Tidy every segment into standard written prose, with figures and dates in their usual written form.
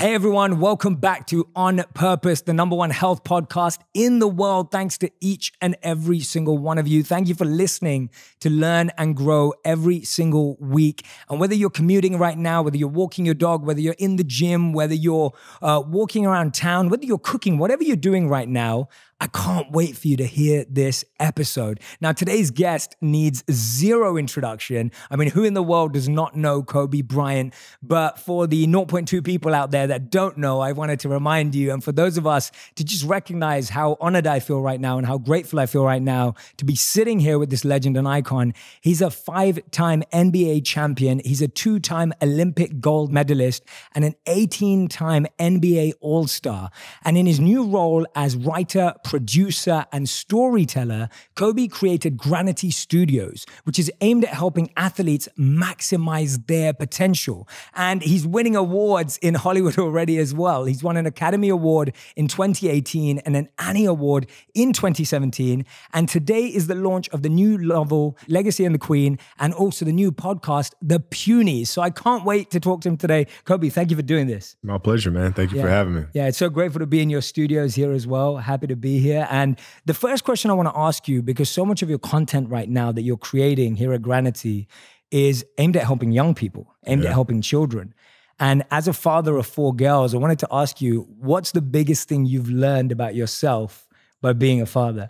Hey everyone, welcome back to On Purpose, the #1 health podcast in the world. Thanks to each and every single one of you. Thank you for listening to learn and grow every single week. And whether you're commuting right now, whether you're walking your dog, whether you're in the gym, whether you're walking around town, whether you're cooking, whatever you're doing right now, I can't wait for you to hear this episode. Now, today's guest needs zero introduction. I mean, who in the world does not know Kobe Bryant? But for the 0.2 people out there that don't know, I wanted to remind you, and for those of us to just recognize how honored I feel right now and how grateful I feel right now to be sitting here with this legend and icon. He's a 5-time NBA champion. He's a 2-time Olympic gold medalist and an 18-time NBA All-Star. And in his new role as writer, producer, and storyteller, Kobe created Granity Studios, which is aimed at helping athletes maximize their potential. And he's winning awards in Hollywood already as well. He's won an Academy Award in 2018 and an Annie Award in 2017. And today is the launch of the new novel, Legacy and the Queen, and also the new podcast, The Punies. So I can't wait to talk to him today. Kobe, thank you for doing this. My pleasure, man. Thank you for having me. Yeah, it's so grateful to be in your studios here as well. Happy to be here. And the first question I want to ask you, because so much of your content right now that you're creating here at Granity is aimed at helping young people, aimed at helping children. And as a father of 4 girls, I wanted to ask you, what's the biggest thing you've learned about yourself by being a father?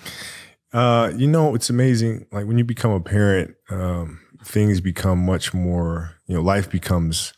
It's amazing. Like when you become a parent, things become much more, life becomes,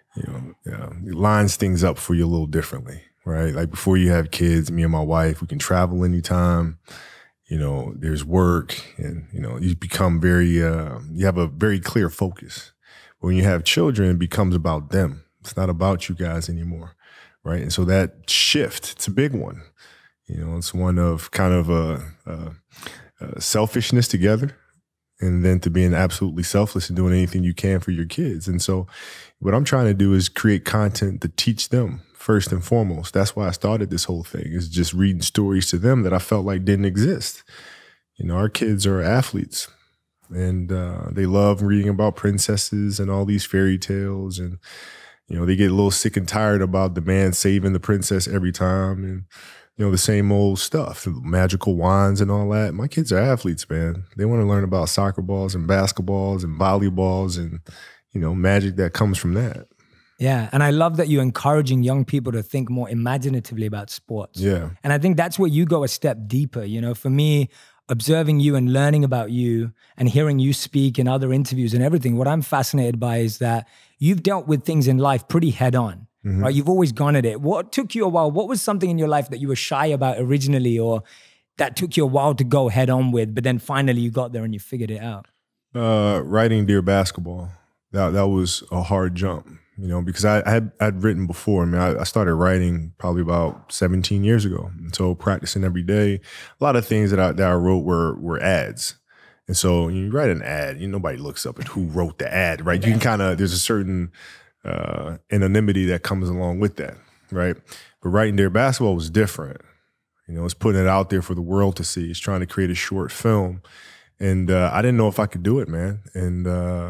it lines things up for you a little differently. Right? Like before you have kids, me and my wife, we can travel anytime, there's work and, you become you have a very clear focus. But when you have children, it becomes about them. It's not about you guys anymore. Right. And so that shift, it's a big one. It's one of kind of a selfishness together. And then to being absolutely selfless and doing anything you can for your kids. And so what I'm trying to do is create content to teach them first and foremost. That's why I started this whole thing, is just reading stories to them that I felt like didn't exist. Our kids are athletes and they love reading about princesses and all these fairy tales. And, they get a little sick and tired about the man saving the princess every time. And, the same old stuff, magical wands and all that. My kids are athletes, man. They want to learn about soccer balls and basketballs and volleyballs and, magic that comes from that. Yeah. And I love that you're encouraging young people to think more imaginatively about sports. Yeah. And I think that's where you go a step deeper. For me, observing you and learning about you and hearing you speak in other interviews and everything, what I'm fascinated by is that you've dealt with things in life pretty head on. Mm-hmm. Right? You've always gone at it. What took you a while? What was something in your life that you were shy about originally, or that took you a while to go head on with, but then finally you got there and you figured it out? Writing Dear Basketball. That was a hard jump, because I'd written before. I mean, I started writing probably about 17 years ago. And so practicing every day, a lot of things that I wrote were ads. And so when you write an ad, nobody looks up at who wrote the ad, right? You can there's a certain anonymity that comes along with that, right? But writing Dear Basketball was different. It's putting it out there for the world to see. It's trying to create a short film. And I didn't know if I could do it, man. And,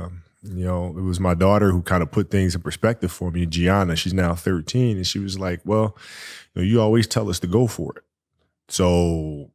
it was my daughter who kind of put things in perspective for me, Gianna. She's now 13. And she was like, well, you always tell us to go for it. So...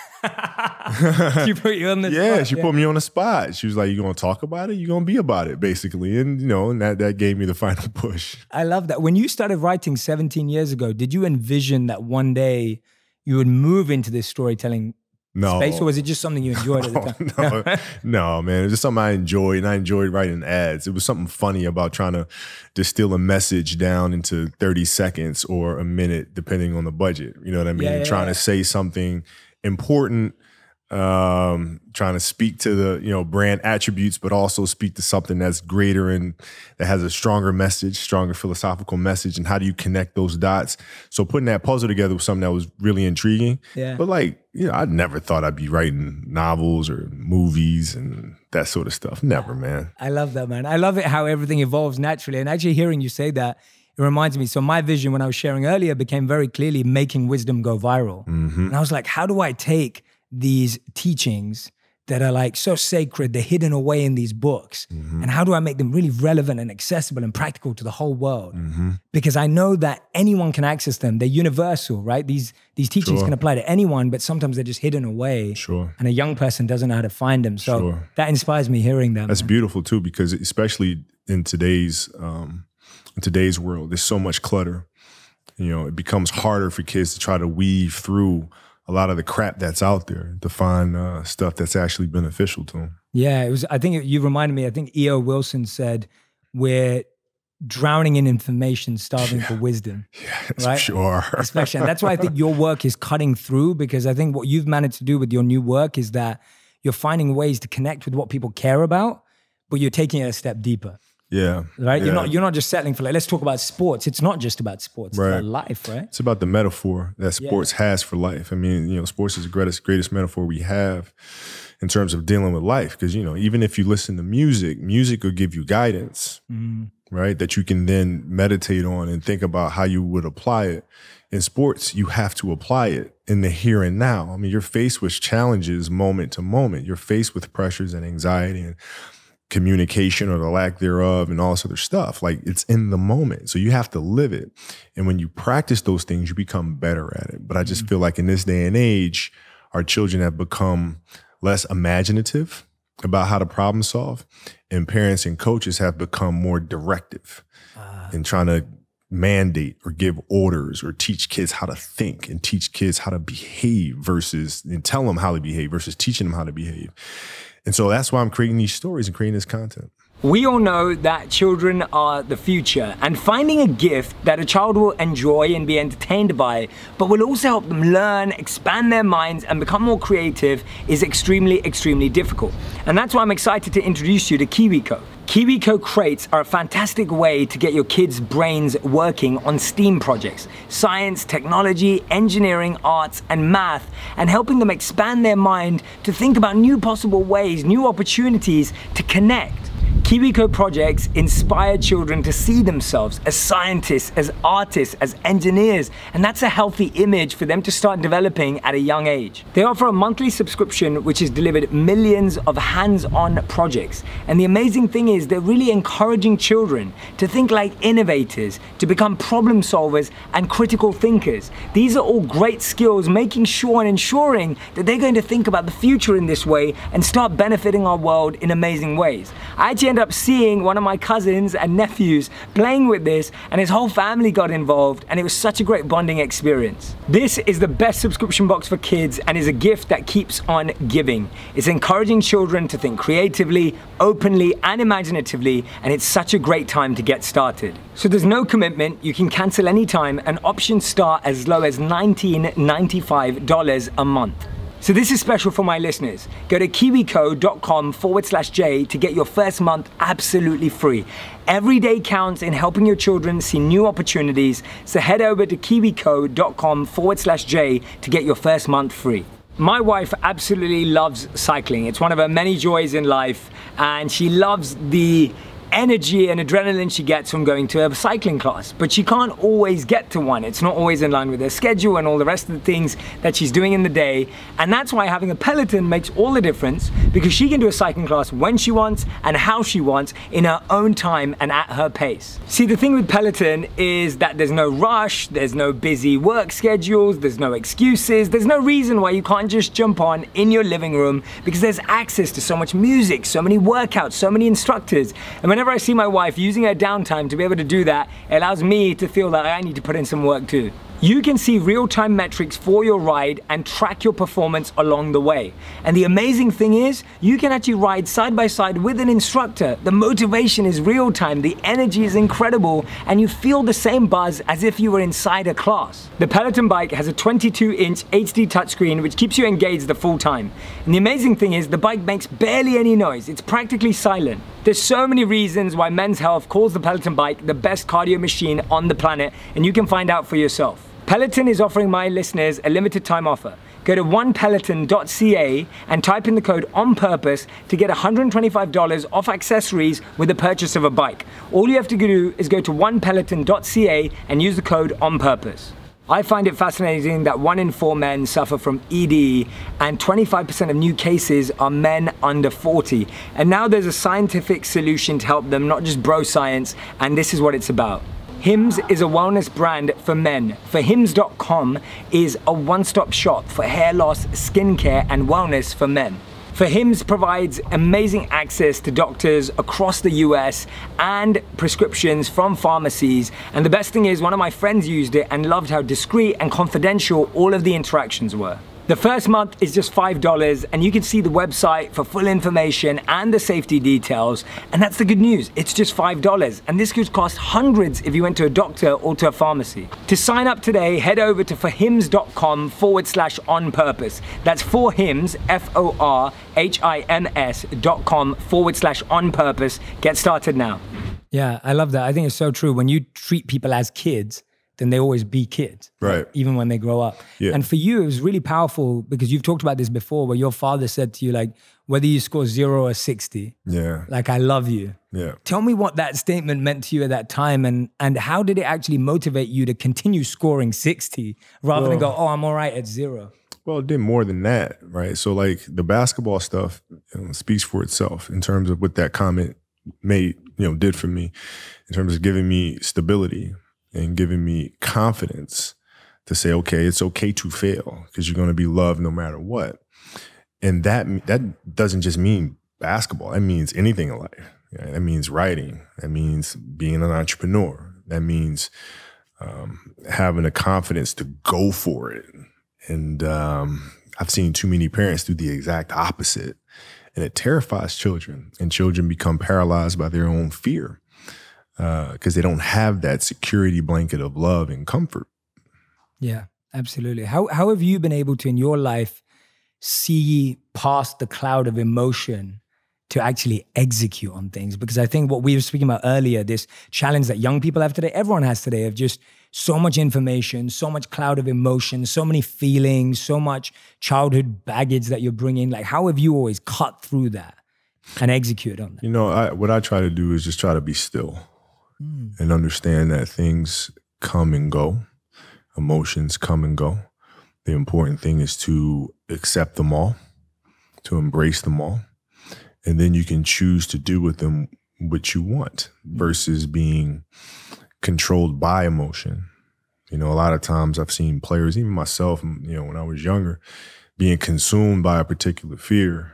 She put you on the spot. Yeah, she put me on the spot. She was like, you going to talk about it? You going to be about it, basically. And, and that gave me the final push. I love that. When you started writing 17 years ago, did you envision that one day you would move into this storytelling space, or was it just something you enjoyed at the time? No, man. It was just something I enjoyed, and I enjoyed writing ads. It was something funny about trying to distill a message down into 30 seconds or a minute, depending on the budget. You know what I mean? Trying to say something important, trying to speak to the brand attributes, but also speak to something that's greater and that has a stronger message, stronger philosophical message. And how do you connect those dots? So putting that puzzle together was something that was really intriguing. Yeah. But I never thought I'd be writing novels or movies and that sort of stuff. Never, man. I love that, man. I love it how everything evolves naturally. And actually hearing you say that, it reminds me, so my vision when I was sharing earlier became very clearly making wisdom go viral. Mm-hmm. And I was like, how do I take these teachings that are like so sacred, they're hidden away in these books. And how do I make them really relevant and accessible and practical to the whole world? Because I know that anyone can access them. They're universal, right? These teachings can apply to anyone, but sometimes they're just hidden away. And a young person doesn't know how to find them. So that inspires me hearing them. That's beautiful too, because especially in today's world, there's so much clutter. You know, it becomes harder for kids to try to weave through a lot of the crap that's out there to find stuff that's actually beneficial to them. Yeah, I think you reminded me, I think E.O. Wilson said, we're drowning in information, starving for wisdom. Yes, right? Sure. Especially, and that's why I think your work is cutting through, because I think what you've managed to do with your new work is that you're finding ways to connect with what people care about, but you're taking it a step deeper. Yeah. Right? Yeah. You're not just settling for like, let's talk about sports. It's not just about sports. It's about life, right? It's about the metaphor that sports has for life. I mean, you know, sports is the greatest metaphor we have in terms of dealing with life. Because, you know, even if you listen to music will give you guidance, right? That you can then meditate on and think about how you would apply it. In sports, you have to apply it in the here and now. I mean, you're faced with challenges moment to moment. You're faced with pressures and anxiety and communication or the lack thereof and all this other stuff. Like, it's in the moment. So you have to live it. And when you practice those things, you become better at it. But I just feel like in this day and age, our children have become less imaginative about how to problem solve. And parents and coaches have become more directive in trying to mandate or give orders or teach kids how to think and teach kids how to behave and tell them how to behave versus teaching them how to behave. And so that's why I'm creating these stories and creating this content. We all know that children are the future, and finding a gift that a child will enjoy and be entertained by, but will also help them learn, expand their minds, and become more creative is extremely, extremely difficult. And that's why I'm excited to introduce you to KiwiCo. KiwiCo crates are a fantastic way to get your kids' brains working on STEAM projects, science, technology, engineering, arts, and math, and helping them expand their mind to think about new possible ways, new opportunities to connect. KiwiCo projects inspire children to see themselves as scientists, as artists, as engineers, and that's a healthy image for them to start developing at a young age. They offer a monthly subscription which has delivered millions of hands-on projects. And the amazing thing is they're really encouraging children to think like innovators, to become problem solvers and critical thinkers. These are all great skills, making sure and ensuring that they're going to think about the future in this way and start benefiting our world in amazing ways. I actually ended up seeing one of my cousins and nephews playing with this, and his whole family got involved, and it was such a great bonding experience. This is the best subscription box for kids and is a gift that keeps on giving. It's encouraging children to think creatively, openly, and imaginatively, and it's such a great time to get started. So there's no commitment, you can cancel anytime, and options start as low as $19.95 a month. So this is special for my listeners. Go to kiwico.com/J to get your first month absolutely free. Every day counts in helping your children see new opportunities. So head over to kiwico.com/J to get your first month free. My wife absolutely loves cycling. It's one of her many joys in life, and she loves the energy and adrenaline she gets from going to a cycling class, but she can't always get to one. It's not always in line with her schedule and all the rest of the things that she's doing in the day, and that's why having a Peloton makes all the difference, because she can do a cycling class when she wants and how she wants in her own time and at her pace. See, the thing with Peloton is that there's no rush, there's no busy work schedules, there's no excuses, there's no reason why you can't just jump on in your living room, because there's access to so much music, so many workouts, so many instructors. And whenever I see my wife using her downtime to be able to do that, it allows me to feel that I need to put in some work too. You can see real-time metrics for your ride and track your performance along the way. And the amazing thing is, you can actually ride side by side with an instructor. The motivation is real-time, the energy is incredible, and you feel the same buzz as if you were inside a class. The Peloton bike has a 22-inch HD touchscreen which keeps you engaged the full time. And the amazing thing is, the bike makes barely any noise. It's practically silent. There's so many reasons why Men's Health calls the Peloton bike the best cardio machine on the planet, and you can find out for yourself. Peloton is offering my listeners a limited time offer. Go to onepeloton.ca and type in the code ONPURPOSE to get $125 off accessories with the purchase of a bike. All you have to do is go to onepeloton.ca and use the code ONPURPOSE. I find it fascinating that 1 in 4 men suffer from ED and 25% of new cases are men under 40. And now there's a scientific solution to help them, not just bro science, and this is what it's about. Hims is a wellness brand for men. For Hims.com is a one-stop shop for hair loss, skincare, and wellness for men. For Hims provides amazing access to doctors across the US and prescriptions from pharmacies. And the best thing is, one of my friends used it and loved how discreet and confidential all of the interactions were. The first month is just $5 and you can see the website for full information and the safety details. And that's the good news, it's just $5. And this could cost hundreds if you went to a doctor or to a pharmacy. To sign up today, head over to forhims.com/onpurpose. That's forhims, forhims.com/onpurpose. Get started now. Yeah, I love that. I think it's so true. When you treat people as kids, then they always be kids, right? Even when they grow up. Yeah. And for you, it was really powerful because you've talked about this before, where your father said to you, like, whether you score 0 or 60, like, I love you. Yeah. Tell me what that statement meant to you at that time, and how did it actually motivate you to continue scoring 60 rather than go, oh, I'm all right at 0? Well, it did more than that, right? So like the basketball stuff speaks for itself in terms of what that comment did for me in terms of giving me stability and giving me confidence to say, okay, it's okay to fail because you're going to be loved no matter what. And that doesn't just mean basketball. That means anything in life. Yeah, that means writing. That means being an entrepreneur. That means having the confidence to go for it. And I've seen too many parents do the exact opposite. And it terrifies children. And children become paralyzed by their own fear. Because they don't have that security blanket of love and comfort. Yeah, absolutely. How have you been able to, in your life, see past the cloud of emotion to actually execute on things? Because I think what we were speaking about earlier, this challenge that young people have today, everyone has today, of just so much information, so much cloud of emotion, so many feelings, so much childhood baggage that you're bringing. Like, how have you always cut through that and execute on that? What I try to do is just try to be still. And understand that things come and go, emotions come and go. The important thing is to accept them all, to embrace them all, and then you can choose to do with them what you want versus being controlled by emotion. A lot of times I've seen players, even myself, when I was younger, being consumed by a particular fear.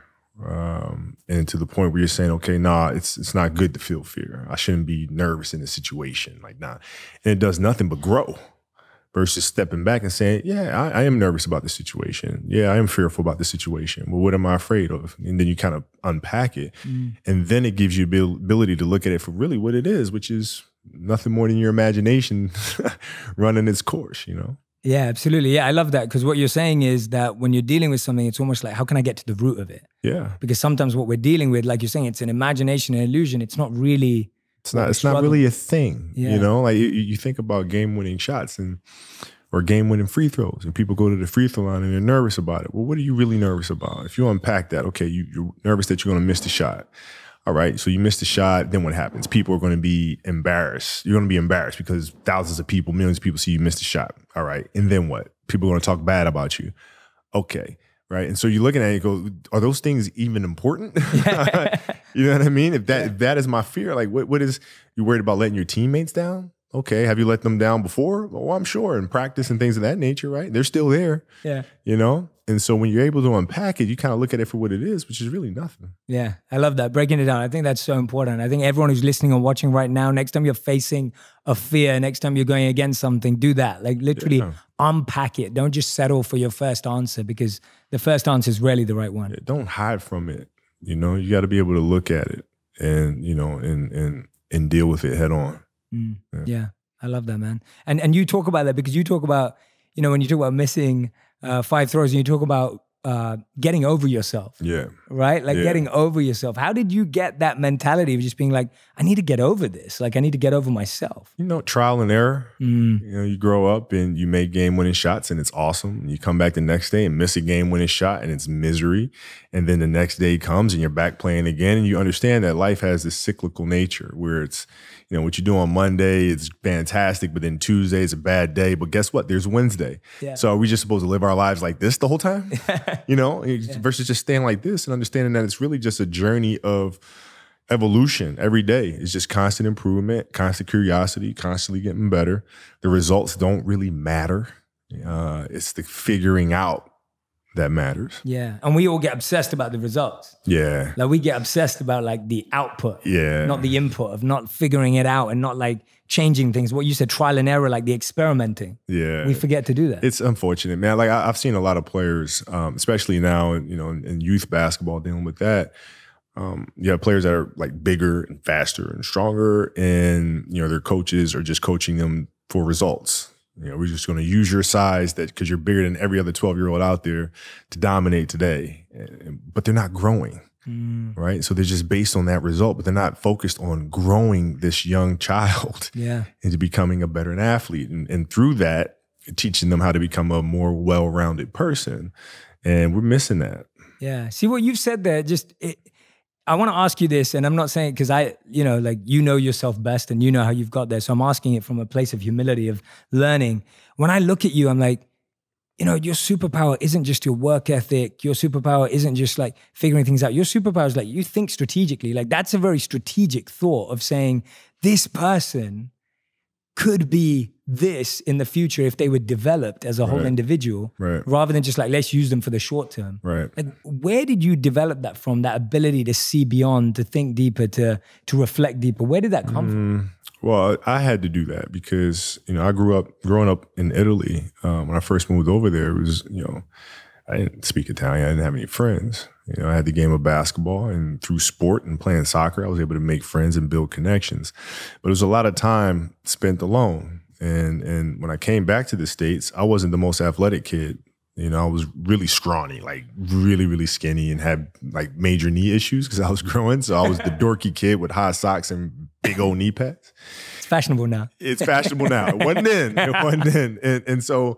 And to the point where you're saying, okay, it's not good to feel fear. I shouldn't be nervous in a situation, like, nah. And it does nothing but grow versus stepping back and saying, yeah, I am nervous about the situation. Yeah, I am fearful about the situation. Well, what am I afraid of? And then you kind of unpack it. And then it gives you the ability to look at it for really what it is, which is nothing more than your imagination running its course, Yeah, absolutely. Yeah, I love that, because what you're saying is that when you're dealing with something, it's almost like, how can I get to the root of it? Yeah. Because sometimes what we're dealing with, like you're saying, it's an imagination, an illusion. It's not really. It's not really a thing. Yeah. Like you think about game-winning shots or game-winning free throws, and people go to the free throw line and they're nervous about it. Well, what are you really nervous about? If you unpack that, okay, you're nervous that you're going to miss the shot. All right, so you missed the shot, then what happens? People are going to be embarrassed. You're going to be embarrassed because thousands of people, millions of people see you miss the shot. All right, and then what? People are going to talk bad about you. Okay, right? And so you're looking at it and go, are those things even important? You know what I mean? If that is my fear, like what is, you worried about letting your teammates down? Okay, have you let them down before? Well, I'm sure, in practice and things of that nature, right? They're still there. Yeah. And so when you're able to unpack it, you kind of look at it for what it is, which is really nothing. Yeah, I love that. Breaking it down. I think that's so important. I think everyone who's listening and watching right now, next time you're facing a fear, next time you're going against something, do that. Like literally unpack it. Don't just settle for your first answer, because the first answer is rarely the right one. Yeah, don't hide from it. You got to be able to look at it and, and deal with it head on. Yeah, I love that, man. And you talk about that because you talk about, when you talk about missing 5 throws and you talk about getting over yourself. Yeah. Right? Like getting over yourself. How did you get that mentality of just being like, I need to get over this. Like I need to get over myself. Trial and error. You grow up and you make game-winning shots and it's awesome. And you come back the next day and miss a game-winning shot and it's misery. And then the next day comes and you're back playing again. And you understand that life has this cyclical nature where it's, You know, what you do on Monday is fantastic, but then Tuesday is a bad day. But guess what? There's Wednesday. Yeah. So are we just supposed to live our lives like this the whole time? You know, versus just staying like this and understanding that it's really just a journey of evolution every day. It's just constant improvement, constant curiosity, constantly getting better. The results don't really matter. It's the figuring out that matters. Yeah. And we all get obsessed about the results. Yeah. Like we get obsessed about like the output, Yeah. not the input, of not figuring it out and not like changing things. What you said, trial and error, like the experimenting. Yeah. We forget to do that. It's unfortunate, man. Like I've seen a lot of players, especially now, you know, in youth basketball dealing with that. You have players that are like bigger and faster and stronger, and, you know, their coaches are just coaching them for results. You know, we're just going to use your size because you're bigger than every other 12-year-old out there to dominate today. But they're not growing, right? So they're just based on that result, but they're not focused on growing this young child into becoming a better athlete. And through that, teaching them how to become a more well-rounded person. And we're missing that. Yeah. See what you've said there, I want to ask you this, and I'm not saying because you know yourself best and you know how you've got there. So I'm asking it from a place of humility, of learning. When I look at you, I'm like, you know, your superpower isn't just your work ethic. Your superpower isn't just like figuring things out. Your superpower is like you think strategically. Like that's a very strategic thought of saying this person could be this in the future if they were developed as a whole individual, rather than just like, let's use them for the short term. Right. Like, where did you develop that from, that ability to see beyond, to think deeper, to reflect deeper? Where did that come from? Well, I had to do that because, you know, growing up in Italy, when I first moved over there, it was, you know, I didn't speak Italian. I didn't have any friends. You know, I had the game of basketball, and through sport and playing soccer, I was able to make friends and build connections. But it was a lot of time spent alone. And when I came back to the States, I wasn't the most athletic kid. You know, I was really scrawny, like really, really skinny, and had like major knee issues because I was growing. So I was the dorky kid with high socks and big old knee pads. It's fashionable now. It's fashionable now. It wasn't then. It wasn't then. And so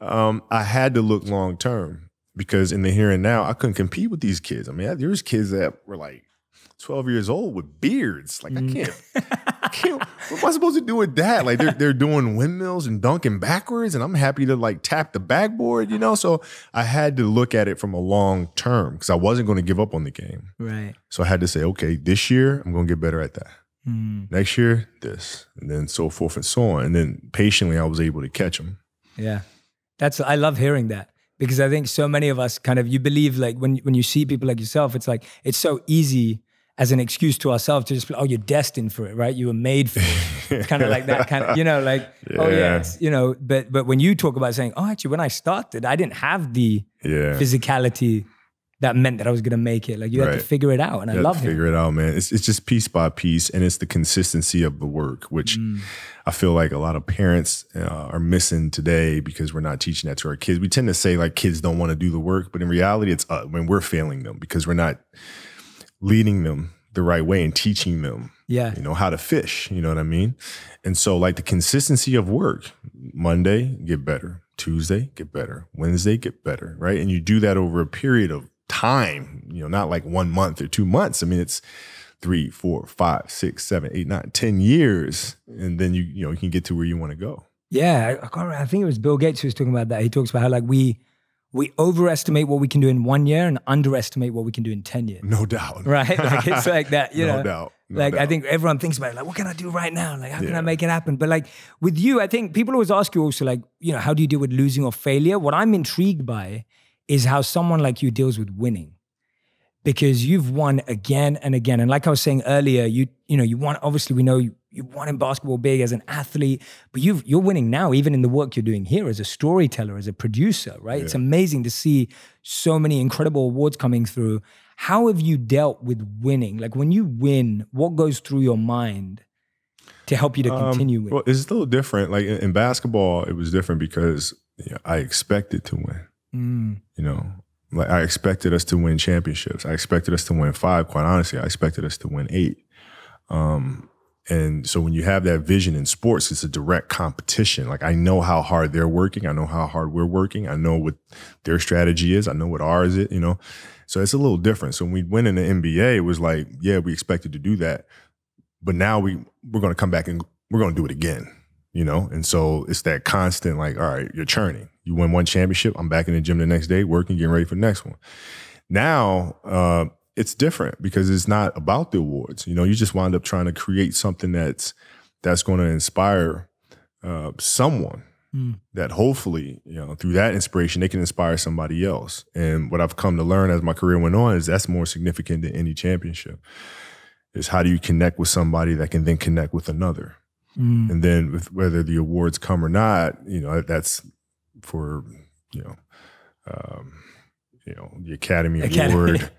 I had to look long term. Because in the here and now, I couldn't compete with these kids. I mean, there's kids that were like 12 years old with beards. Like, I can't, what am I supposed to do with that? Like, they're doing windmills and dunking backwards, and I'm happy to like tap the backboard, you know? So I had to look at it from a long term because I wasn't going to give up on the game. Right. So I had to say, okay, this year, I'm going to get better at that. Next year, this, and then so forth and so on. And then patiently, I was able to catch them. Yeah. I love hearing that. Because I think so many of us kind of, you believe like when you see people like yourself, it's like, it's so easy as an excuse to ourselves to just be, oh, you're destined for it, right? You were made for it. It's kind of like that kind of, you know, like, oh yeah, it's, you know, but when you talk about saying, oh, actually, when I started, I didn't have the physicality that meant that I was going to make it. Like you had to figure it out, and I love it. Figure it out, man. It's just piece by piece, and it's the consistency of the work, which I feel like a lot of parents are missing today because we're not teaching that to our kids. We tend to say like kids don't want to do the work, but in reality, it's when we're failing them because we're not leading them the right way and teaching them, you know, how to fish. You know what I mean? And so, like the consistency of work: Monday, get better; Tuesday, get better; Wednesday, get better. Right, and you do that over a period of time, you know, not like 1 month or 2 months. I mean, it's 3, 4, 5, 6, 7, 8, 9, 10 years. And then you can get to where you want to go. Yeah. I think it was Bill Gates who was talking about that. He talks about how like we overestimate what we can do in 1 year and underestimate what we can do in 10 years. No doubt. Right? Like it's like that, you know. No doubt. Like I think everyone thinks about it, like, what can I do right now? Like, how can I make it happen? But like with you, I think people always ask you also like, you know, how do you deal with losing or failure? What I'm intrigued by is how someone like you deals with winning, because you've won again and again. And like I was saying earlier, you won. Obviously, we know you won in basketball big as an athlete, but you're winning now, even in the work you're doing here as a storyteller, as a producer, right? Yeah. It's amazing to see so many incredible awards coming through. How have you dealt with winning? Like when you win, what goes through your mind to help you to continue with? Well, it's still different. Like in basketball, it was different because I expected to win. You know, like I expected us to win championships. I expected us to win 5. Quite honestly, I expected us to win 8. And so when you have that vision in sports, it's a direct competition. Like I know how hard they're working. I know how hard we're working. I know what their strategy is. I know what ours is, you know. So it's a little different. So when we went in the NBA, it was like, yeah, we expected to do that. but now we're going to come back and we're going to do it again, you know? And so it's that constant, like, all right, you're churning. You win one championship, I'm back in the gym the next day, working, getting ready for the next one. Now, it's different because it's not about the awards. You know, you just wind up trying to create something that's going to inspire someone that hopefully, you know, through that inspiration, they can inspire somebody else. And what I've come to learn as my career went on is that's more significant than any championship. Is how do you connect with somebody that can then connect with another? And then with whether the awards come or not, you know, that's for, you know, the Academy Award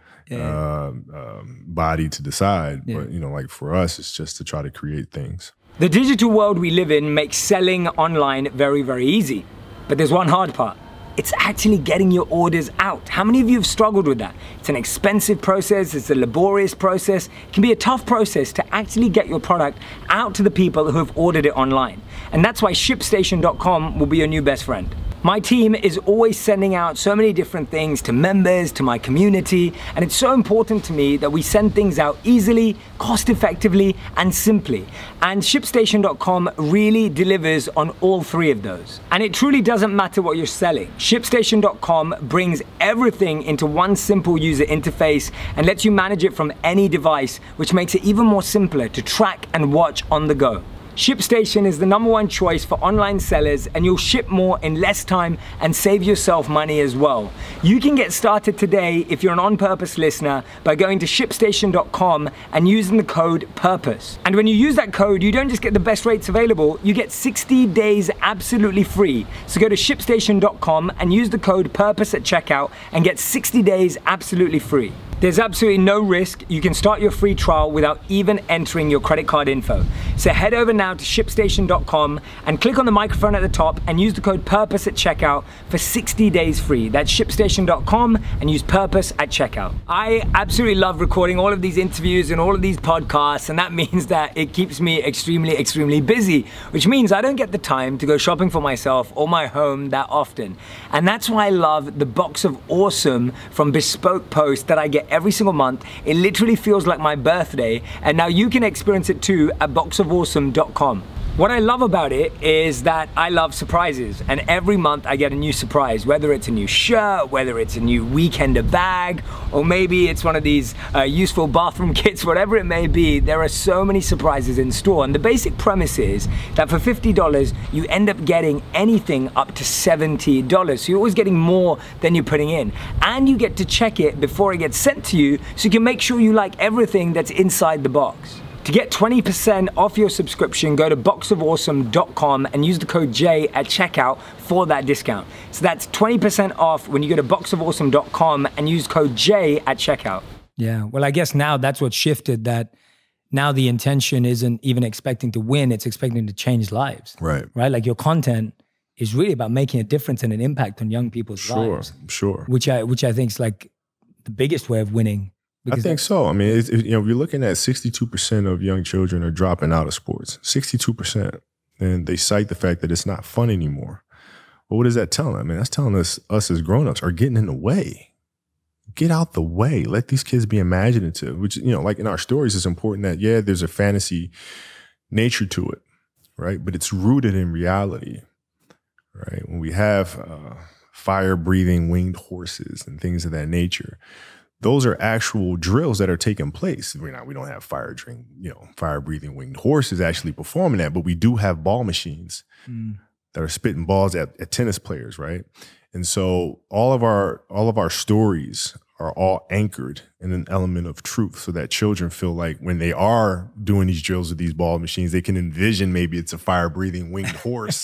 body to decide. Yeah. But, you know, like for us, it's just to try to create things. The digital world we live in makes selling online very, very easy. But there's one hard part. It's actually getting your orders out. How many of you have struggled with that? It's an expensive process, it's a laborious process. It can be a tough process to actually get your product out to the people who have ordered it online. And that's why ShipStation.com will be your new best friend. My team is always sending out so many different things to members, to my community, and it's so important to me that we send things out easily, cost-effectively, and simply. And ShipStation.com really delivers on all three of those. And it truly doesn't matter what you're selling. ShipStation.com brings everything into one simple user interface and lets you manage it from any device, which makes it even more simpler to track and watch on the go. ShipStation is the #1 choice for online sellers, and you'll ship more in less time and save yourself money as well. You can get started today if you're an On Purpose listener by going to ShipStation.com and using the code PURPOSE. And when you use that code, you don't just get the best rates available, you get 60 days absolutely free. So go to ShipStation.com and use the code PURPOSE at checkout and get 60 days absolutely free. There's absolutely no risk. You can start your free trial without even entering your credit card info. So head over now to ShipStation.com and click on the microphone at the top and use the code PURPOSE at checkout for 60 days free. That's ShipStation.com and use PURPOSE at checkout. I absolutely love recording all of these interviews and all of these podcasts, and that means that it keeps me extremely, extremely busy, which means I don't get the time to go shopping for myself or my home that often. And that's why I love the Box of Awesome from Bespoke Post that I get every single month. It literally feels like my birthday, and now you can experience it too at boxofawesome.com. What I love about it is that I love surprises, and every month I get a new surprise, whether it's a new shirt, whether it's a new weekender bag, or maybe it's one of these useful bathroom kits, whatever it may be. There are so many surprises in store, and the basic premise is that for $50 you end up getting anything up to $70, so you're always getting more than you're putting in, and you get to check it before it gets sent to you so you can make sure you like everything that's inside the box. To get 20% off your subscription, go to boxofawesome.com and use the code J at checkout for that discount. So that's 20% off when you go to boxofawesome.com and use code J at checkout. Yeah, well, I guess now that's what shifted, that now the intention isn't even expecting to win, it's expecting to change lives. Right. Right? Like your content is really about making a difference and an impact on young people's lives. Sure. Which I think is like the biggest way of winning. I think so. I mean, you're looking at 62% of young children are dropping out of sports. 62%. And they cite the fact that it's not fun anymore. Well, what does that tell them? I mean, that's telling us as grown-ups are getting in the way. Get out the way. Let these kids be imaginative, which, like in our stories, it's important that, yeah, there's a fantasy nature to it, right? But it's rooted in reality, right? When we have fire-breathing winged horses and things of that nature, those are actual drills that are taking place. We don't have fire-breathing winged horses actually performing that, but we do have ball machines that are spitting balls at tennis players, right? And so all of our stories are all anchored in an element of truth, so that children feel like when they are doing these drills with these ball machines, they can envision maybe it's a fire-breathing winged horse.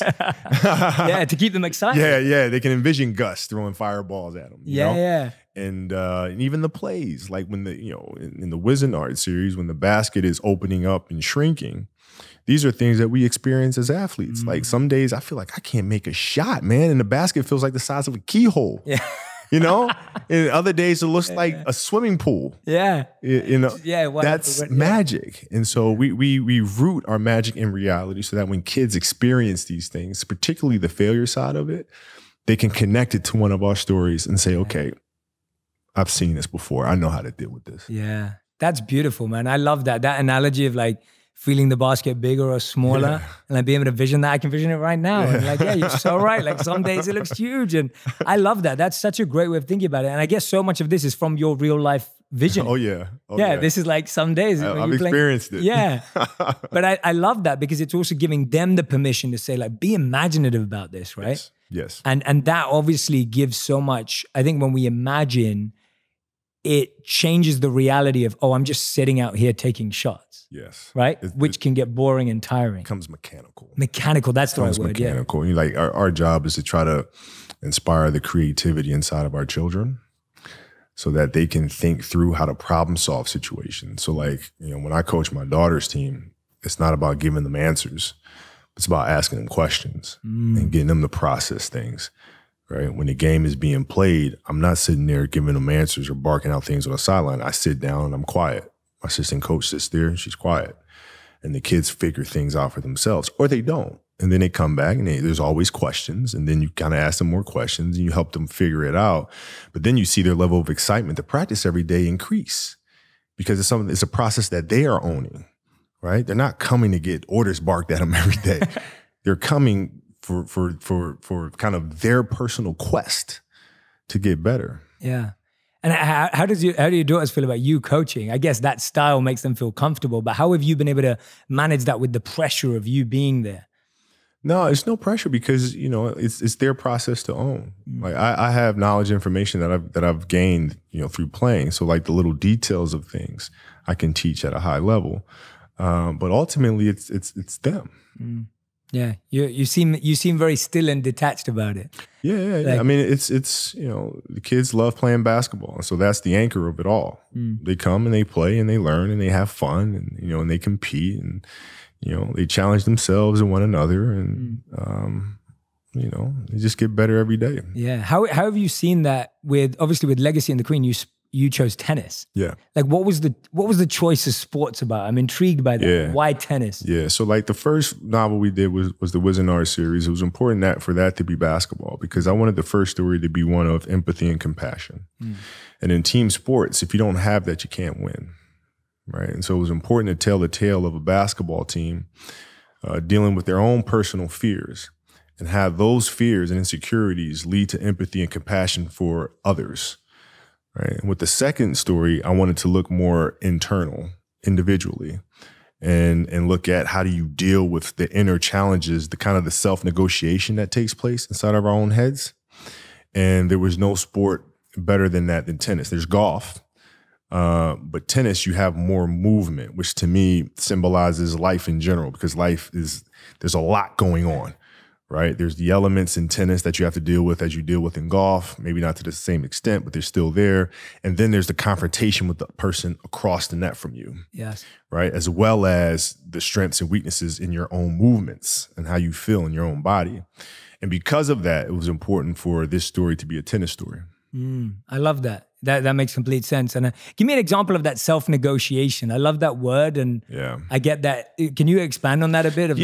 Yeah, to keep them excited. Yeah. They can envision Gus throwing fireballs at them. Yeah. And even the plays, like when in the Wizenard series, when the basket is opening up and shrinking, these are things that we experience as athletes. Like some days I feel like I can't make a shot, man, and the basket feels like the size of a keyhole. Yeah. And other days it looks like a swimming pool. Yeah. That's magic. And so we root our magic in reality so that when kids experience these things, particularly the failure side of it, they can connect it to one of our stories and say, okay, I've seen this before. I know how to deal with this. Yeah. That's beautiful, man. I love that. That analogy of like feeling the basket bigger or smaller, and like being able to vision that. I can vision it right now. And like, yeah, you're so right. Like some days it looks huge, and I love that. That's such a great way of thinking about it. And I guess so much of this is from your real life vision. Oh yeah. This is like some days. I've experienced it. Yeah. But I love that because it's also giving them the permission to say like, be imaginative about this, right? Yes. And that obviously gives so much. I think when we imagine, it changes the reality of, oh, I'm just sitting out here taking shots. Yes. Right? Which can get boring and tiring. Becomes mechanical. Mechanical, that's the right word. Mechanical. Yeah. Like our job is to try to inspire the creativity inside of our children so that they can think through how to problem solve situations. So like, when I coach my daughter's team, it's not about giving them answers. It's about asking them questions and getting them to process things. Right? When the game is being played, I'm not sitting there giving them answers or barking out things on the sideline. I sit down and I'm quiet. My assistant coach sits there and she's quiet. And the kids figure things out for themselves, or they don't. And then they come back and there's always questions. And then you kind of ask them more questions and you help them figure it out. But then you see their level of excitement to practice every day increase because it's a process that they are owning, right? They're not coming to get orders barked at them every day. They're coming for kind of their personal quest to get better. Yeah. And how do your daughters feel about you coaching? I guess that style makes them feel comfortable, but how have you been able to manage that with the pressure of you being there? No, it's no pressure because, it's their process to own. Like I have knowledge, information that I've gained, through playing. So like the little details of things I can teach at a high level. But ultimately it's them. Yeah, you seem very still and detached about it. Yeah. I mean, it's the kids love playing basketball, so that's the anchor of it all. They come and they play and they learn and they have fun and and they compete and they challenge themselves and one another and they just get better every day. Yeah. How have you seen that with Legacy and the Queen? You chose tennis. Yeah. Like what was the choice of sports about? I'm intrigued by that. Yeah. Why tennis? Yeah. So like the first novel we did was the Wizenard series. It was important for that to be basketball because I wanted the first story to be one of empathy and compassion. And in team sports, if you don't have that, you can't win. Right. And so it was important to tell the tale of a basketball team dealing with their own personal fears and have those fears and insecurities lead to empathy and compassion for others. Right. And with the second story, I wanted to look more internal, individually, and look at how do you deal with the inner challenges, the kind of the self-negotiation that takes place inside of our own heads. And there was no sport better than that than tennis. There's golf, but tennis, you have more movement, which to me symbolizes life in general because there's a lot going on. Right? There's the elements in tennis that you have to deal with as you deal with in golf, maybe not to the same extent, but they're still there. And then there's the confrontation with the person across the net from you. Yes. Right? As well as the strengths and weaknesses in your own movements and how you feel in your own body. And because of that, it was important for this story to be a tennis story. I love that. That makes complete sense. And give me an example of that self-negotiation. I love that word, and I get that. Can you expand on that a bit?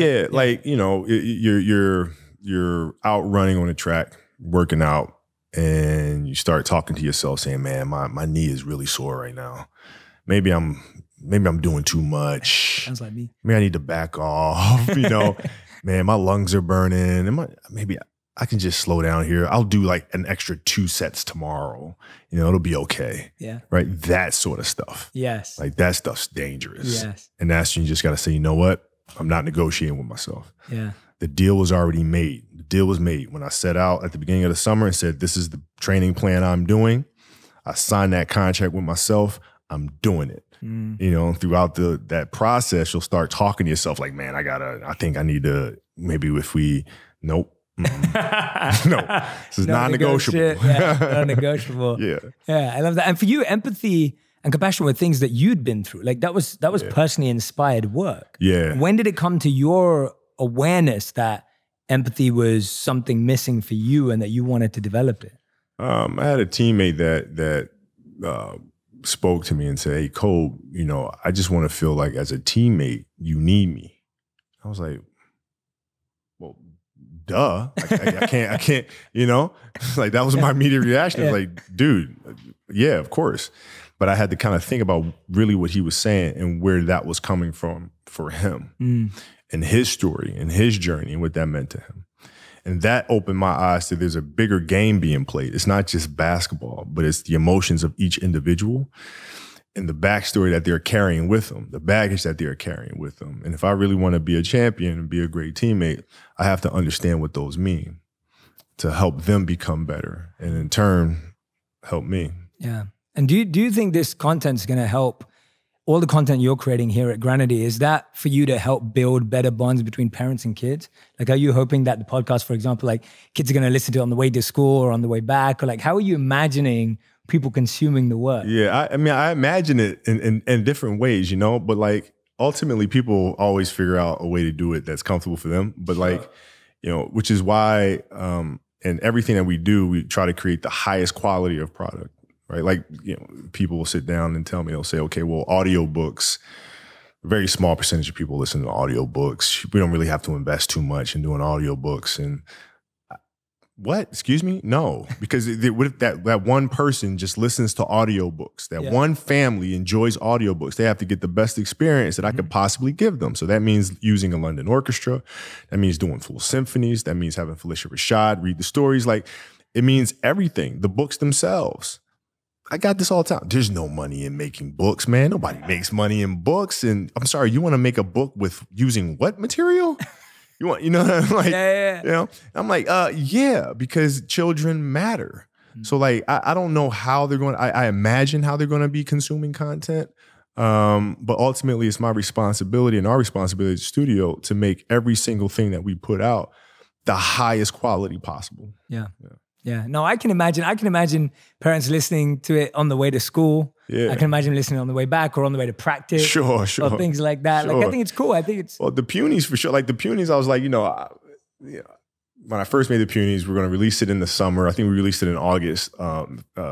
You're out running on a track, working out, and you start talking to yourself, saying, "Man, my knee is really sore right now. Maybe I'm doing too much. Sounds like me. Maybe I need to back off. Man, my lungs are burning. Maybe I can just slow down here. I'll do like an extra 2 sets tomorrow. It'll be okay." Yeah. Right? That sort of stuff. Yes. Like that stuff's dangerous. Yes. And that's when you just got to say, you know what? I'm not negotiating with myself. Yeah. The deal was already made. The deal was made. When I set out at the beginning of the summer and said, this is the training plan I'm doing, I signed that contract with myself. I'm doing it. Throughout that process, you'll start talking to yourself like, man, I think I need to, nope. No, this is non-negotiable. Yeah, non-negotiable. Yeah, I love that. And for you, empathy and compassion were things that you'd been through. Like that was personally inspired work. Yeah. When did it come to your awareness that empathy was something missing for you and that you wanted to develop it? I had a teammate that spoke to me and said, "Hey, Cole, I just want to feel like as a teammate, you need me." I was like, well, duh. I can't, like that was my immediate reaction. I was like, dude, yeah, of course. But I had to kind of think about really what he was saying and where that was coming from for him and his story and his journey and what that meant to him. And that opened my eyes to there's a bigger game being played. It's not just basketball, but it's the emotions of each individual and the backstory that they're carrying with them, the baggage that they're carrying with them. And if I really want to be a champion and be a great teammate, I have to understand what those mean to help them become better and in turn help me. Yeah. And do you think this content is going to help all the content you're creating here at Granity? Is that for you to help build better bonds between parents and kids? Like, are you hoping that the podcast, for example, like kids are going to listen to it on the way to school or on the way back? Or like, how are you imagining people consuming the work? Yeah, I mean, I imagine it in different ways, you know, but like ultimately people always figure out a way to do it that's comfortable for them. But like, you know, which is why in everything that we do, we try to create the highest quality of product. Right, like, you know, people will sit down and tell me, they'll say, okay, well, audiobooks, a very small percentage of people listen to audiobooks. We don't really have to invest too much in doing audiobooks. And what? Excuse me? No, because what if that one person just listens to audiobooks? That one family enjoys audiobooks. They have to get the best experience that I could possibly give them. So that means using a London orchestra. That means doing full symphonies. That means having Phylicia Rashad read the stories. Like, it means everything. The books themselves. I got this all the time. There's no money in making books, man. Nobody makes money in books. And I'm sorry, you want to make a book with using what material? You want, you know, like, you know, I'm like, yeah, because children matter. So like, I don't know how they're going. I imagine how they're going to be consuming content. But ultimately, it's my responsibility and our responsibility as a studio to make every single thing that we put out the highest quality possible. Yeah, no, I can imagine parents listening to it on the way to school. Yeah. I can imagine listening on the way back or on the way to practice. Sure. Or things like that. Like, I think it's cool. I think it's... Well, the Punies for sure. Like the Punies, I was like, you know, when I first made the Punies, we're going to release it in the summer. I think we released it in August. I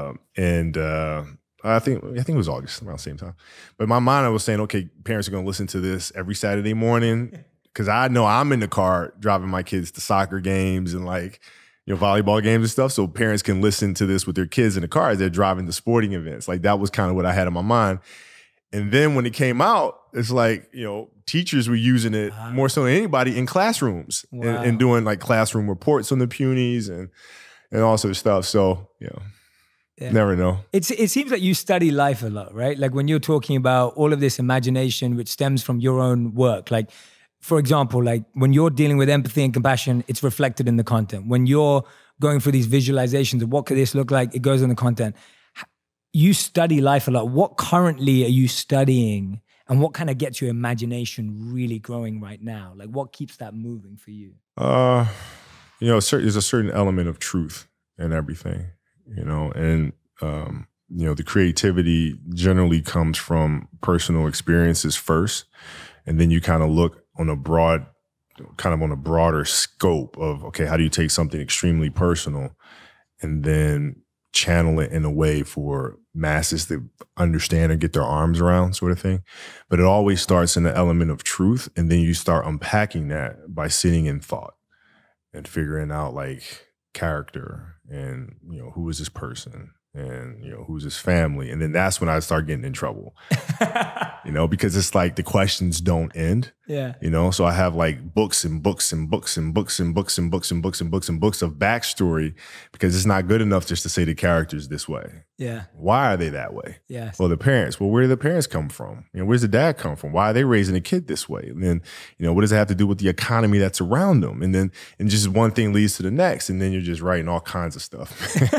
think it was August, around the same time. But in my mind, I was saying, okay, parents are going to listen to this every Saturday morning because I know I'm in the car driving my kids to soccer games and like, you know, volleyball games and stuff, so parents can listen to this with their kids in the car as they're driving to sporting events. Like, that was kind of what I had in my mind. And then when it came out, it's like, you know, teachers were using it more so than anybody in classrooms and doing like classroom reports on the Punies and all sorts of stuff. So, you know, never know. It seems like you study life a lot, right? Like when you're talking about all of this imagination, which stems from your own work, like, for example, like when you're dealing with empathy and compassion, it's reflected in the content. When you're going through these visualizations of what could this look like, it goes in the content. You study life a lot. What currently are you studying and what kind of gets your imagination really growing right now? Like what keeps that moving for you? You know, there's a certain element of truth in everything, you know, and, you know, the creativity generally comes from personal experiences first. And then you kind of look on a broader scope of, okay, how do you take something extremely personal and then channel it in a way for masses to understand and get their arms around, sort of thing. But it always starts in the element of truth. And then you start unpacking that by sitting in thought and figuring out like character and, you know, who is this person? And, you know, who's his family? And then that's when I start getting in trouble, you know, because it's like the questions don't end. Yeah. You know, so I have like books and books and books and books and books and books and books and books and books of backstory because it's not good enough just to say the character's this way. Yeah. Why are they that way? Yes. Well, the parents. Well, where do the parents come from? You know, where's the dad come from? Why are they raising a kid this way? And then, you know, what does it have to do with the economy that's around them? And then, and just one thing leads to the next. And then you're just writing all kinds of stuff.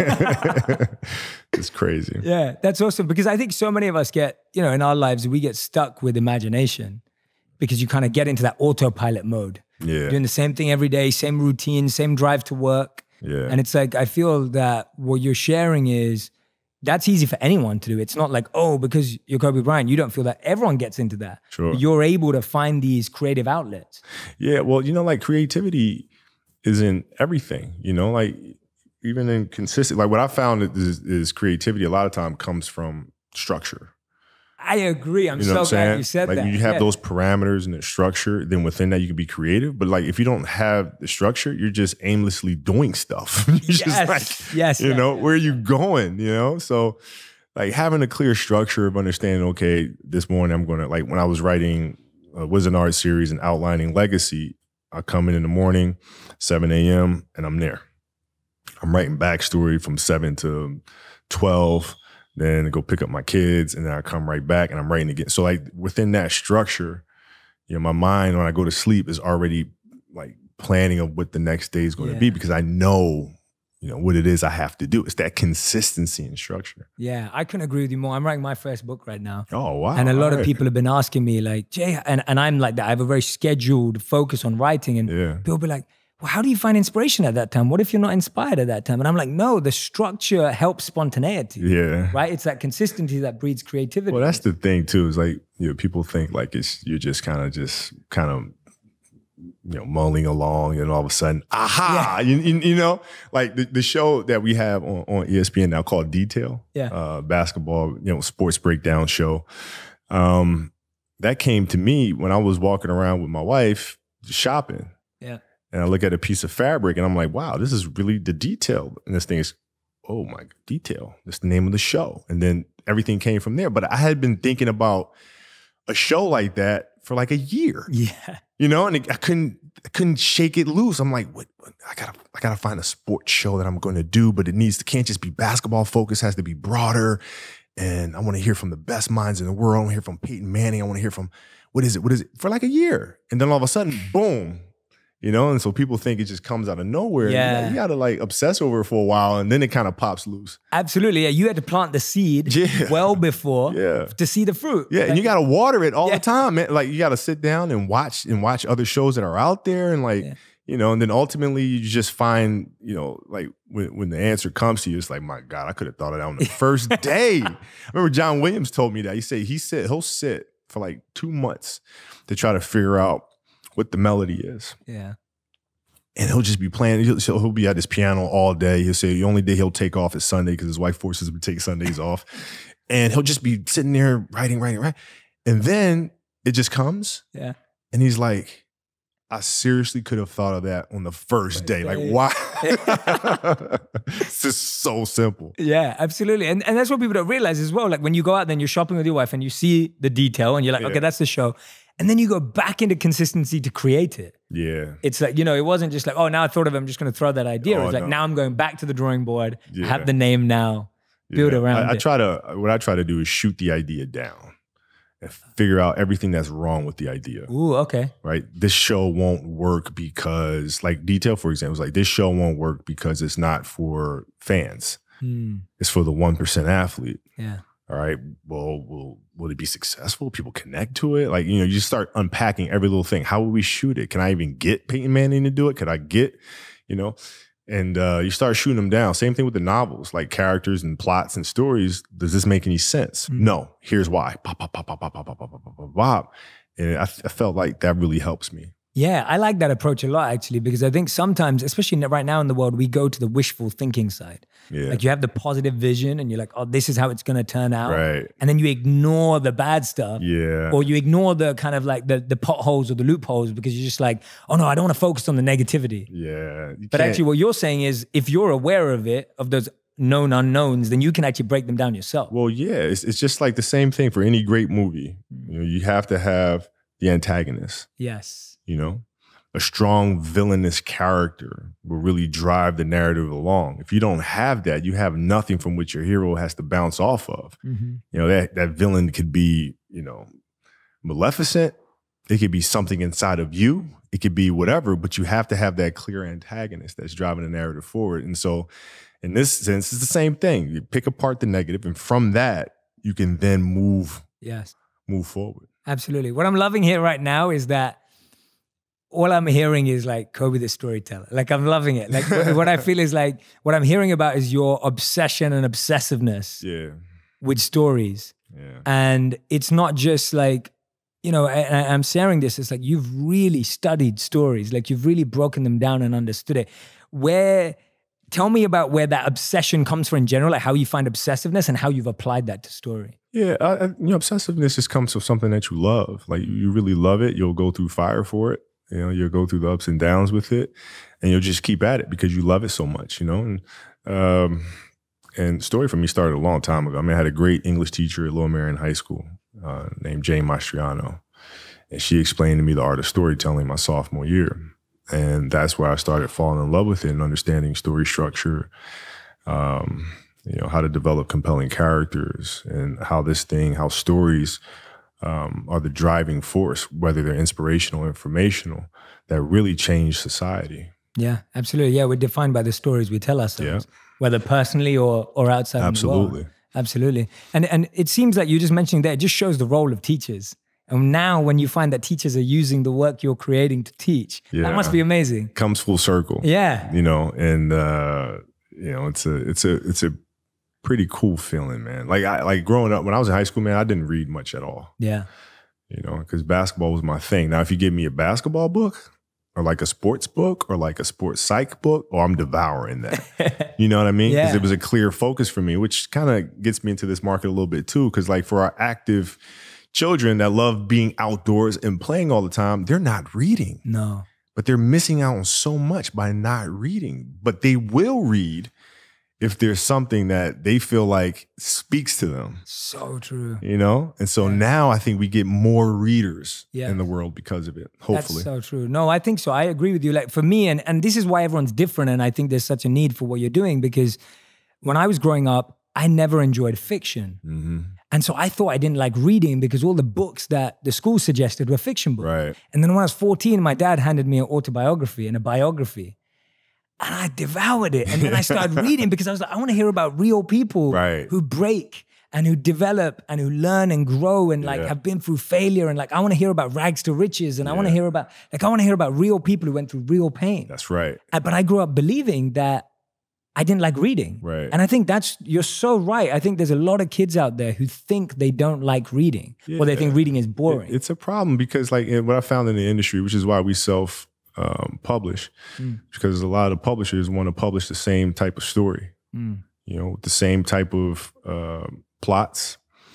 It's crazy. Yeah, that's awesome. Because I think so many of us get, you know, in our lives, we get stuck with imagination because you kind of get into that autopilot mode. Yeah. Doing the same thing every day, same routine, same drive to work. Yeah. And it's like, I feel that what you're sharing is, that's easy for anyone to do. It's not like, oh, because you're Kobe Bryant, you don't feel that. Everyone gets into that. Sure. You're able to find these creative outlets. Yeah, well, you know, like creativity is in everything, you know, like even in consistent, like what I found is creativity a lot of time comes from structure. I agree. I'm you know so glad you said like that. You have those parameters and the structure, then within that you can be creative. But like if you don't have the structure, you're just aimlessly doing stuff. You're just like, you know, where are you going? You know? So like having a clear structure of understanding, okay, this morning I'm going to, like when I was writing a Wizard Art series and outlining Legacy, I come in the morning, 7 a.m. and I'm there. I'm writing backstory from 7 to 12, then go pick up my kids, and then I come right back and I'm writing again. So like within that structure, you know, my mind when I go to sleep is already like planning of what the next day is going to be, because I know, you know, what it is I have to do. It's that consistency and structure. Yeah, I couldn't agree with you more. I'm writing my first book right now. Oh, wow. And a lot of people have been asking me like, Jay, and I'm like that. I have a very scheduled focus on writing, and people be like, well, how do you find inspiration at that time? What if you're not inspired at that time? And I'm like, no, the structure helps spontaneity. Yeah. Right? It's that consistency that breeds creativity. Well, that's the thing too, is like, you know, people think like you're just kind of, you know, mulling along, and all of a sudden, aha, you know, like the show that we have on ESPN now called Detail, basketball, you know, sports breakdown show. That came to me when I was walking around with my wife shopping. Yeah. And I look at a piece of fabric and I'm like, wow, this is really the detail. And this thing is, oh my, Detail. That's the name of the show. And then everything came from there. But I had been thinking about a show like that for like a year. Yeah. You know, and I couldn't shake it loose. I'm like, what? I gotta find a sports show that I'm going to do, but can't just be basketball focused, has to be broader. And I want to hear from the best minds in the world. I want to hear from Peyton Manning. I want to hear from, what is it? For like a year. And then all of a sudden, boom. You know, and so people think it just comes out of nowhere. Yeah. You gotta like obsess over it for a while, and then it kind of pops loose. Absolutely. Yeah. You had to plant the seed well before to see the fruit. Yeah. And you gotta water it all the time, man. Like you gotta sit down and watch other shows that are out there, and like, you know, and then ultimately you just find, you know, like when the answer comes to you, it's like, my God, I could have thought of that on the first day. I remember John Williams told me that. He said he'll sit for like 2 months to try to figure out what the melody is. Yeah. And he'll just be playing. He'll be at his piano all day. He'll say the only day he'll take off is Sunday because his wife forces him to take Sundays off. And he'll just be sitting there writing. And then it just comes. Yeah. And he's like, I seriously could have thought of that on the first day. Like, why? It's just so simple. Yeah, absolutely. And that's what people don't realize as well. Like when you go out there and you're shopping with your wife and you see the detail and you're like, okay, that's the show. And then you go back into consistency to create it. Yeah. It's like, you know, it wasn't just like, oh, now I thought of it, I'm just going to throw that idea. It was like, now I'm going back to the drawing board, have the name now, build around it. What I try to do is shoot the idea down and figure out everything that's wrong with the idea. Ooh, okay. Right? This show won't work because, like Detail, for example, is like, this show won't work because it's not for fans. It's for the 1% athlete. Yeah. All right, well, will it be successful? People connect to it? Like, you know, you just start unpacking every little thing. How will we shoot it? Can I even get Peyton Manning to do it? Could I get, you know? And you start shooting them down. Same thing with the novels, like characters and plots and stories. Does this make any sense? No. Here's why. Pop, pop, pop, pop, pop, pop, pop, pop, pop, pop, pop. And I felt like that really helps me. Yeah, I like that approach a lot, actually, because I think sometimes, especially right now in the world, we go to the wishful thinking side. Yeah. Like you have the positive vision and you're like, oh, this is how it's going to turn out. Right. And then you ignore the bad stuff. Yeah. Or you ignore the kind of like the potholes or the loopholes because you're just like, oh no, I don't want to focus on the negativity. Yeah. But actually what you're saying is if you're aware of it, of those known unknowns, then you can actually break them down yourself. Well, yeah, it's just like the same thing for any great movie. You know, you have to have the antagonist. Yes. You know, a strong villainous character will really drive the narrative along. If you don't have that, you have nothing from which your hero has to bounce off of. You know, that villain could be, you know, maleficent. It could be something inside of you. It could be whatever, but you have to have that clear antagonist that's driving the narrative forward. And so in this sense, it's the same thing. You pick apart the negative, and from that, you can then move forward. Absolutely. What I'm loving here right now is that all I'm hearing is like Kobe the storyteller. Like I'm loving it. Like what I feel is like, what I'm hearing about is your obsession and obsessiveness with stories. Yeah. And it's not just like, you know, I'm sharing this, it's like you've really studied stories. Like you've really broken them down and understood it. Tell me about where that obsession comes from in general, like how you find obsessiveness and how you've applied that to story. Yeah, you know, obsessiveness just comes from something that you love. Like you really love it. You'll go through fire for it. You know, you'll go through the ups and downs with it, and you'll just keep at it because you love it so much, you know? And And story for me started a long time ago. I mean, I had a great English teacher at Lower Merion High School named Jane Mastriano. And she explained to me the art of storytelling my sophomore year. And that's where I started falling in love with it and understanding story structure, how to develop compelling characters and how stories are the driving force, whether they're inspirational or informational, that really change society. Yeah, absolutely. Yeah, we're defined by the stories we tell ourselves, whether personally or outside. Absolutely. Absolutely. And it seems like you just mentioning that, it just shows the role of teachers. And now when you find that teachers are using the work you're creating to teach, that must be amazing. Comes full circle. Yeah. And it's a pretty cool feeling, man. Like growing up, when I was in high school, man, I didn't read much at all. Yeah. Because basketball was my thing. Now, if you give me a basketball book or like a sports book or like a sports psych book, I'm devouring that. You know what I mean? Because it was a clear focus for me, which kind of gets me into this market a little bit too. Because like for our active children that love being outdoors and playing all the time, they're not reading. No. But they're missing out on so much by not reading. But they will read if there's something that they feel like speaks to them. So true. And so now I think we get more readers in the world because of it, hopefully. That's so true. No, I think so. I agree with you. Like for me, and this is why everyone's different, and I think there's such a need for what you're doing, because when I was growing up, I never enjoyed fiction. Mm-hmm. And so I thought I didn't like reading because all the books that the school suggested were fiction books. Right. And then when I was 14, my dad handed me an autobiography and a biography. And I devoured it. And then I started reading because I was like, I want to hear about real people who break and who develop and who learn and grow and like have been through failure. And like, I want to hear about rags to riches. And I want to hear about real people who went through real pain. That's right. But I grew up believing that I didn't like reading. Right. And I think you're so right. I think there's a lot of kids out there who think they don't like reading or they think reading is boring. It's a problem because like what I found in the industry, which is why we publish, because a lot of publishers want to publish the same type of story, with the same type of plots,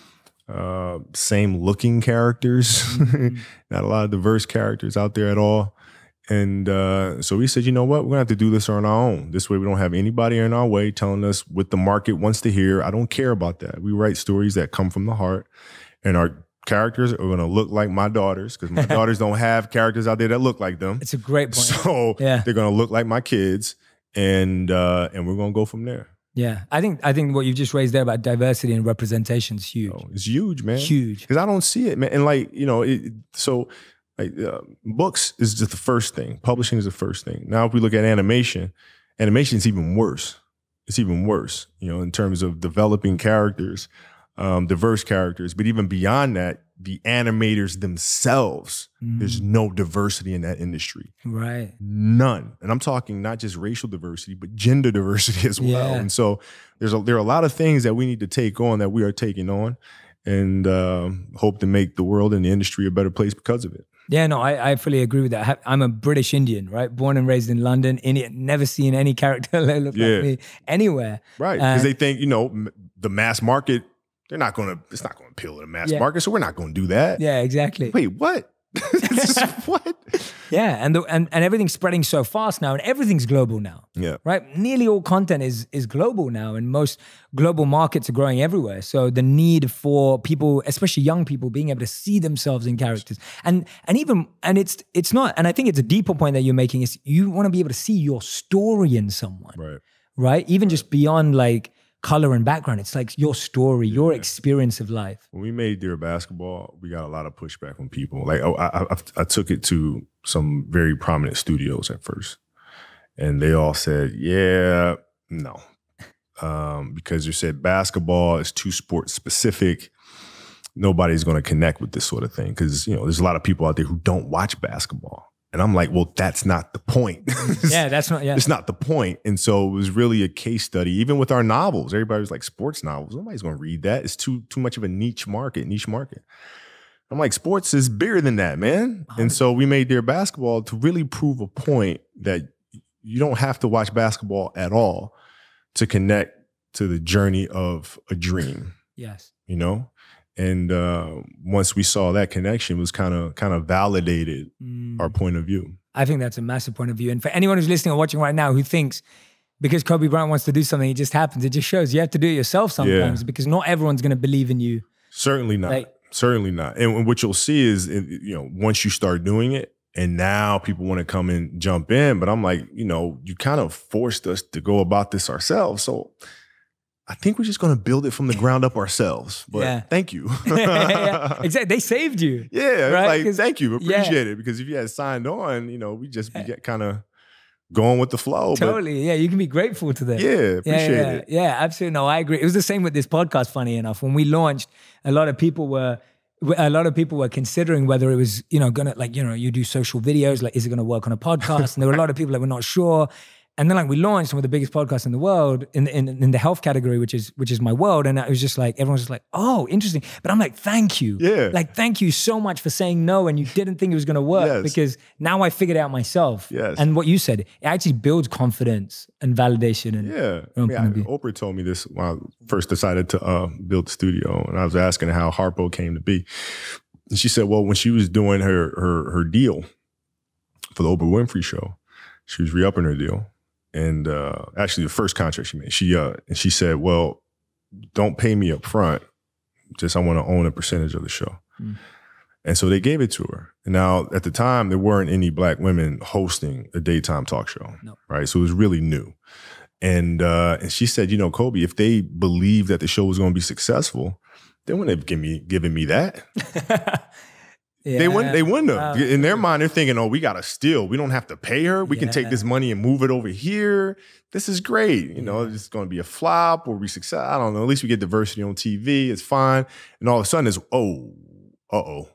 same looking characters, not a lot of diverse characters out there at all. And so we said, you know what, we're gonna have to do this on our own. This way we don't have anybody in our way telling us what the market wants to hear. I don't care about that. We write stories that come from the heart, and our characters are going to look like my daughters, because my daughters don't have characters out there that look like them. It's a great point. So they're going to look like my kids, and we're going to go from there. Yeah, I think what you've just raised there about diversity and representation is huge. Oh, it's huge, man. Huge. Because I don't see it, man. And like, books is just the first thing. Publishing is the first thing. Now, if we look at animation is even worse. It's even worse, in terms of developing characters, diverse characters. But even beyond that, the animators themselves, there's no diversity in that industry. Right. None. And I'm talking not just racial diversity, but gender diversity as well. Yeah. And so there are a lot of things that we need to take on, that we are taking on, and hope to make the world and the industry a better place because of it. Yeah, no, I fully agree with that. I'm a British Indian, right? Born and raised in London, Indian, never seen any character that look like me anywhere. Right, because they think, the mass market, it's not going to appeal to the mass market, so we're not going to do that. Yeah, exactly. Wait, what? What? Yeah, and everything's spreading so fast now, and everything's global now. Yeah. Right? Nearly all content is global now, and most global markets are growing everywhere. So the need for people, especially young people, being able to see themselves in characters. And it's not, and I think it's a deeper point that you're making, is you want to be able to see your story in someone. Right. Right? Even just beyond like color and background. It's like your story, your experience of life. When we made Dear Basketball, we got a lot of pushback from people. Like, I took it to some very prominent studios at first, and they all said, yeah, no. Because you said basketball is too sport specific. Nobody's going to connect with this sort of thing. Because, there's a lot of people out there who don't watch basketball. And I'm like, well, that's not the point. It's not the point. And so it was really a case study. Even with our novels, everybody was like, sports novels, nobody's going to read that. It's too much of a niche market. I'm like, sports is bigger than that, man. And so we made Dear Basketball to really prove a point that you don't have to watch basketball at all to connect to the journey of a dream. Yes. And once we saw that connection, was kind of validated our point of view. I think that's a massive point of view. And for anyone who's listening or watching right now who thinks because Kobe Bryant wants to do something, it just happens. It just shows you have to do it yourself sometimes because not everyone's going to believe in you. Certainly not. Certainly not. And what you'll see is, once you start doing it, and now people want to come and jump in, but I'm like, you kind of forced us to go about this ourselves. So I think we're just going to build it from the ground up ourselves. But thank you. Exactly. They saved you. Yeah. Right? Like, thank you. Appreciate it. Because if you had signed on, we just be kind of going with the flow. Totally. Yeah. You can be grateful to them. Yeah. Appreciate it. Yeah, absolutely. No, I agree. It was the same with this podcast, funny enough. When we launched, a lot of people were considering whether it was, gonna you do social videos, like, is it gonna work on a podcast? And there were a lot of people that were not sure. And then we launched some of the biggest podcasts in the world in the health category, which is my world. And it was just like, everyone's just like, oh, interesting. But I'm like, thank you. Yeah. Like, thank you so much for saying no. And you didn't think it was going to work because now I figured it out myself. Yes. And what you said, it actually builds confidence and validation. Oprah told me this when I first decided to build the studio. And I was asking how Harpo came to be. And she said, well, when she was doing her deal for the Oprah Winfrey Show, she was re-upping her deal. And actually, the first contract she made, she said, well, don't pay me up front. Just I want to own a percentage of the show. Mm. And so they gave it to her. And now, at the time, there weren't any Black women hosting a daytime talk show, right? So it was really new. And she said, Kobe, if they believed that the show was going to be successful, they wouldn't have given me that. Yeah. They wouldn't have. In their mind, they're thinking, oh, we got to steal. We don't have to pay her. We can take this money and move it over here. This is great. It's going to be a flop or be success. I don't know. At least we get diversity on TV. It's fine. And all of a sudden it's, uh-oh,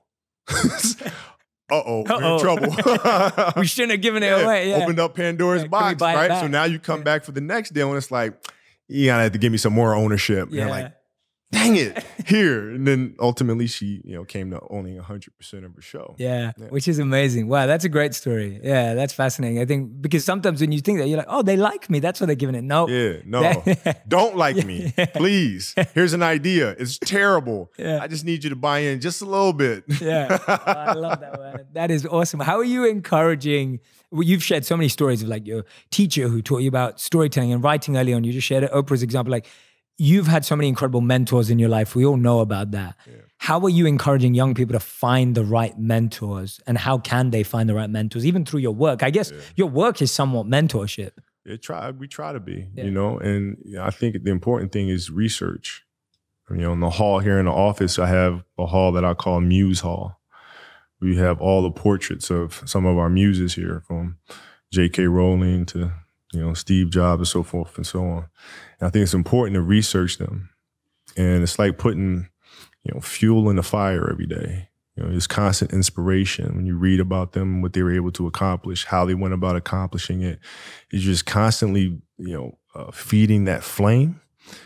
we're in trouble. We shouldn't have given it away. Opened up Pandora's box, right? So now you come back for the next deal and it's like, you got to have to give me some more ownership. Yeah. And like, dang it, here. And then ultimately she, came to owning 100% of her show. Yeah, which is amazing. Wow, that's a great story. Yeah, that's fascinating. I think because sometimes when you think that, you're like, oh, they like me. That's why they're giving it. No. Yeah, no. Don't like me. Please. Here's an idea. It's terrible. Yeah. I just need you to buy in just a little bit. Yeah, I love that, man. That is awesome. How are you encouraging... Well, you've shared so many stories of like your teacher who taught you about storytelling and writing early on. You just shared Oprah's example. Like, you've had so many incredible mentors in your life. We all know about that. Yeah. How are you encouraging young people to find the right mentors, and how can they find the right mentors, even through your work? I guess your work is somewhat mentorship. We try to be, and I think the important thing is research. In the hall here in the office, I have a hall that I call Muse Hall. We have all the portraits of some of our muses here, from J.K. Rowling to Steve Jobs and so forth and so on. And I think it's important to research them. And it's like putting, fuel in the fire every day. There's constant inspiration when you read about them, what they were able to accomplish, how they went about accomplishing it. It's just constantly, feeding that flame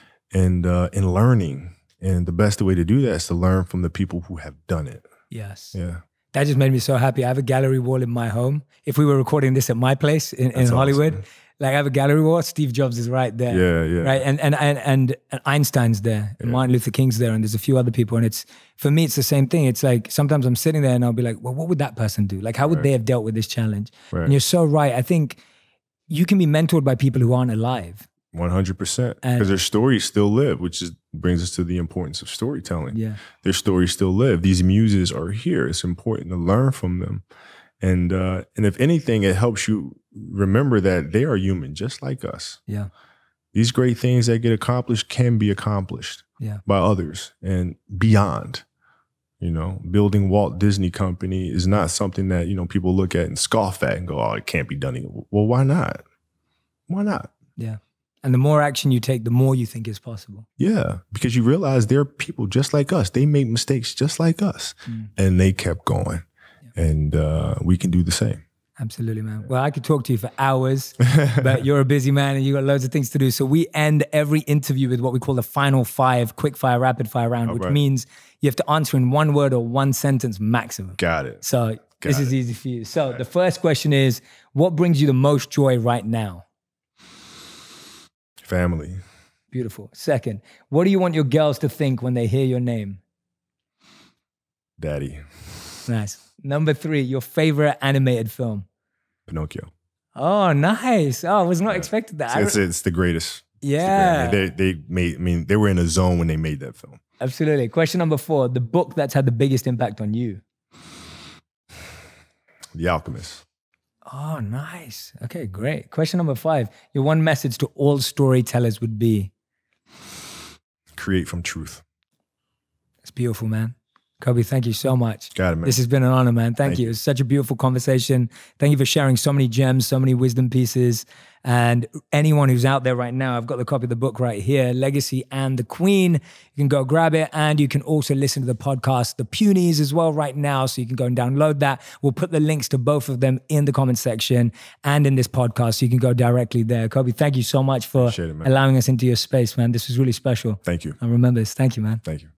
and learning. And the best way to do that is to learn from the people who have done it. Yes. Yeah. That just made me so happy. I have a gallery wall in my home. If we were recording this at my place in Hollywood, awesome. Like I have a gallery wall, Steve Jobs is right there. Yeah. Right. And Einstein's there, and Martin Luther King's there, and there's a few other people. And for me, it's the same thing. It's like sometimes I'm sitting there and I'll be like, well, what would that person do? Like, how would they have dealt with this challenge? Right. And you're so right. I think you can be mentored by people who aren't alive. 100%. Because their stories still live, which brings us to the importance of storytelling. Yeah. Their stories still live. These muses are here. It's important to learn from them. And if anything, it helps you remember that they are human, just like us. Yeah. These great things that get accomplished can be accomplished by others and beyond. Building Walt Disney Company is not something that, people look at and scoff at and go, oh, it can't be done. Well, why not? Why not? Yeah. And the more action you take, the more you think is possible. Yeah, because you realize there are people just like us. They make mistakes just like us. And they kept going. Yeah. And we can do the same. Absolutely, man. Well, I could talk to you for hours, but you're a busy man and you got loads of things to do. So we end every interview with what we call the final 5 quick fire, rapid fire round, which means you have to answer in 1 word or 1 sentence maximum. Got it. So this is easy for you. So the first question is, what brings you the most joy right now? Family. Beautiful. Second, what do you want your girls to think when they hear your name? Daddy. Nice. Number 3, your favorite animated film? Pinocchio. Oh, nice. Oh, I was not expecting that. It's the greatest. Yeah. They made. I mean, they were in a zone when they made that film. Absolutely. Question number 4, the book that's had the biggest impact on you. The Alchemist. Oh, nice. Okay, great. Question number 5, your one message to all storytellers would be? Create from truth. It's beautiful, man. Kobe, thank you so much. Got it, man. This has been an honor, man. Thank you. It's such a beautiful conversation. Thank you for sharing so many gems, so many wisdom pieces. And anyone who's out there right now, I've got the copy of the book right here, Legacy and the Queen. You can go grab it. And you can also listen to the podcast, The Punies, as well right now. So you can go and download that. We'll put the links to both of them in the comment section and in this podcast. So you can go directly there. Kobe, thank you so much for allowing us into your space, man. This was really special. Thank you. I remember this. Thank you, man. Thank you.